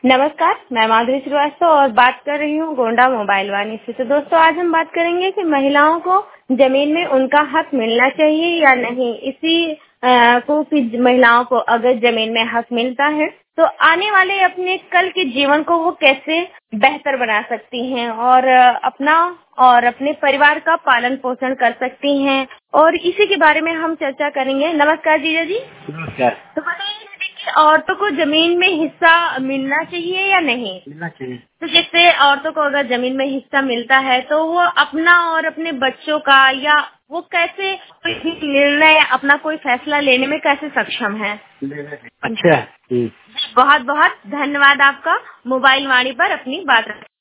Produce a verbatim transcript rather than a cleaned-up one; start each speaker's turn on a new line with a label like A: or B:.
A: नमस्कार, मैं माधुरी श्रीवास्तव और बात कर रही हूँ गोंडा मोबाइल वाणी से। तो दोस्तों, आज हम बात करेंगे कि महिलाओं को जमीन में उनका हक मिलना चाहिए या नहीं। इसी आ, को कि महिलाओं को अगर जमीन में हक मिलता है तो आने वाले अपने कल के जीवन को वो कैसे बेहतर बना सकती हैं और अपना और अपने परिवार का पालन पोषण कर सकती हैं, और इसी के बारे में हम चर्चा करेंगे। नमस्कार जीजा जी।
B: नमस्कार।
A: तो बताइए कि औरतों को जमीन में हिस्सा मिलना चाहिए या नहीं?
B: मिलना चाहिए।
A: तो जैसे औरतों को अगर जमीन में हिस्सा मिलता है तो वो अपना और अपने बच्चों का या वो कैसे कोई भी निर्णय अपना कोई फैसला लेने में कैसे सक्षम है?
B: अच्छा।
A: बहुत बहुत धन्यवाद आपका मोबाइल वाणी पर अपनी बात रखने